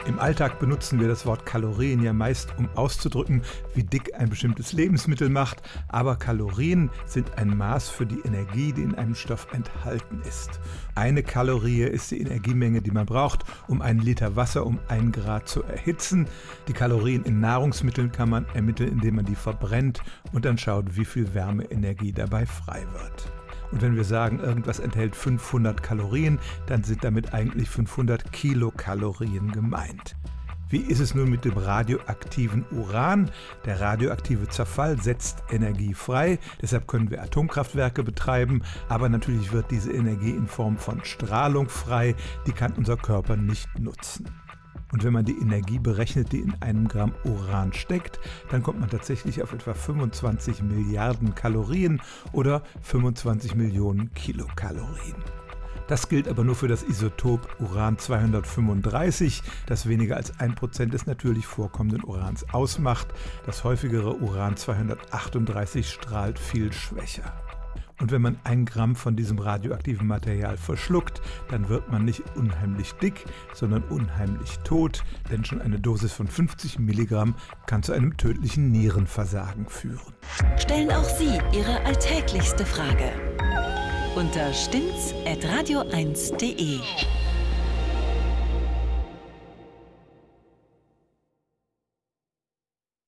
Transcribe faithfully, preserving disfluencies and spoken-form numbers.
Im Alltag benutzen wir das Wort Kalorien ja meist, um auszudrücken, wie dick ein bestimmtes Lebensmittel macht. Aber Kalorien sind ein Maß für die Energie, die in einem Stoff enthalten ist. Eine Kalorie ist die Energiemenge, die man braucht, um einen Liter Wasser um ein Grad zu erhitzen. Die Kalorien in Nahrungsmitteln kann man ermitteln, indem man die verbrennt und dann schaut, wie viel Wärmeenergie dabei frei wird. Und wenn wir sagen, irgendwas enthält fünfhundert Kalorien, dann sind damit eigentlich fünfhundert Kilokalorien gemeint. Wie ist es nun mit dem radioaktiven Uran? Der radioaktive Zerfall setzt Energie frei, deshalb können wir Atomkraftwerke betreiben, aber natürlich wird diese Energie in Form von Strahlung frei, die kann unser Körper nicht nutzen. Und wenn man die Energie berechnet, die in einem Gramm Uran steckt, dann kommt man tatsächlich auf etwa fünfundzwanzig Milliarden Kalorien oder fünfundzwanzig Millionen Kilokalorien. Das gilt aber nur für das Isotop Uran zweihundertfünfunddreißig, das weniger als ein Prozent des natürlich vorkommenden Urans ausmacht. Das häufigere Uran zweihundertachtunddreißig strahlt viel schwächer. Und wenn man ein Gramm von diesem radioaktiven Material verschluckt, dann wird man nicht unheimlich dick, sondern unheimlich tot, denn schon eine Dosis von fünfzig Milligramm kann zu einem tödlichen Nierenversagen führen. Stellen auch Sie Ihre alltäglichste Frage unter stimmt's at radio eins punkt de.